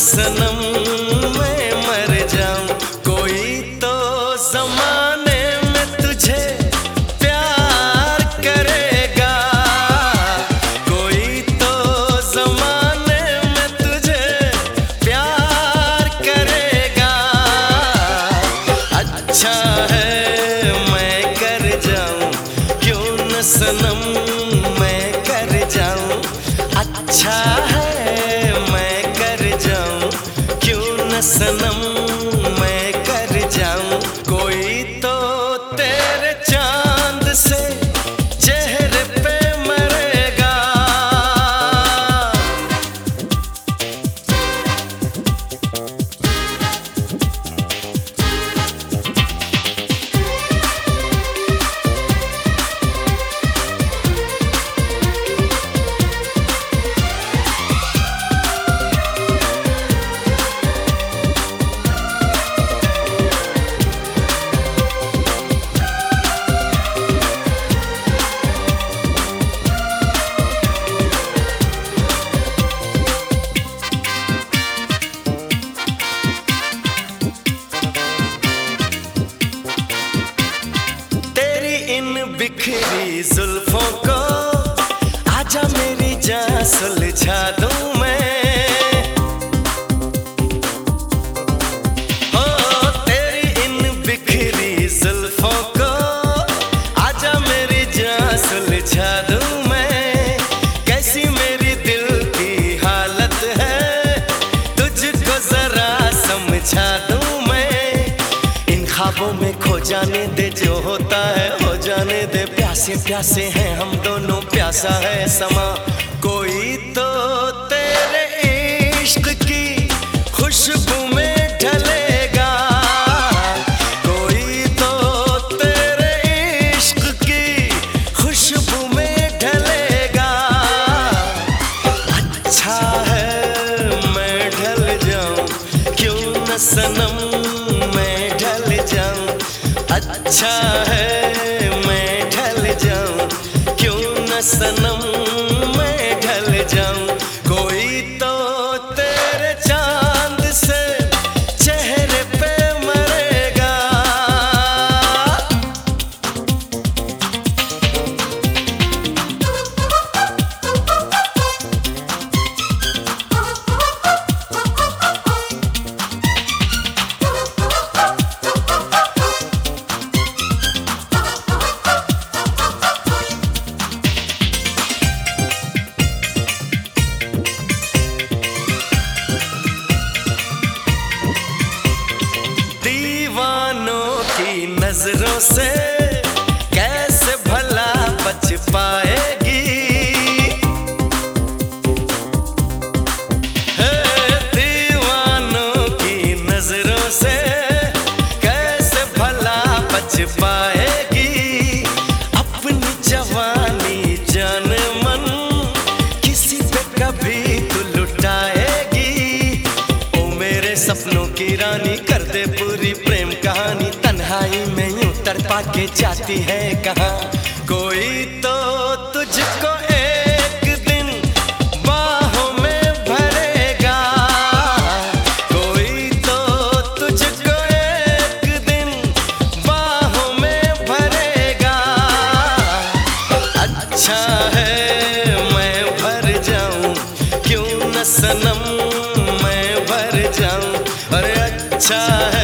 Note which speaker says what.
Speaker 1: सनम मैं मर जाऊं, कोई तो जमाने में तुझे प्यार करेगा, कोई तो जमाने में तुझे प्यार करेगा। अच्छा है मैं कर जाऊं, क्यों न सनम मैं कर जाऊं। अच्छा है मैं कर जाऊं, क्यों न सनम मैं कर जाऊं। कोई तो तेरे चांद से चेहरे पे मरेगा। बिखरी जुल्फों को आजा मेरी जान सुलझा दूं मैं। हो तेरी इन बिखरी जुल्फों को आजा मेरी जान सुलझा दूं मैं। कैसी मेरी दिल की हालत है तुझको जरा समझा दूं मैं। इन ख्वाबों में खो जाने दे, जो होता है हो जाने दे। प्यासे प्यासे हैं हम दोनों, प्यासा है समा। कोई तो तेरे इश्क की खुशबू में ढलेगा, कोई तो तेरे इश्क की खुशबू में ढलेगा। अच्छा है मैं ढल जाऊं, क्यों न सनम मैं ढल जाऊं। अच्छा है मैं ढल जाऊं, क्यों न सनम मैं ढल जाऊं। कोई तो तेरे चांद से चेहरे पे मरेगा। नजरों से कैसे भला बच पाएगी, दीवानों की नजरों से कैसे भला बच पाएगी। अपनी जवानी जान मन किसी पे कभी तू लुटाएगी। ओ मेरे सपनों की रानी कर दे पूरी प्रेम कहानी। तन्हाई में यूं तड़पा के जाती है कहाँ, कोई तो तुझको एक दिन बाहों में भरेगा। कोई तो तुझको एक दिन बाहों में भरेगा। अच्छा है मैं भर जाऊं, क्यों न सनम मैं भर जाऊं। अरे अच्छा है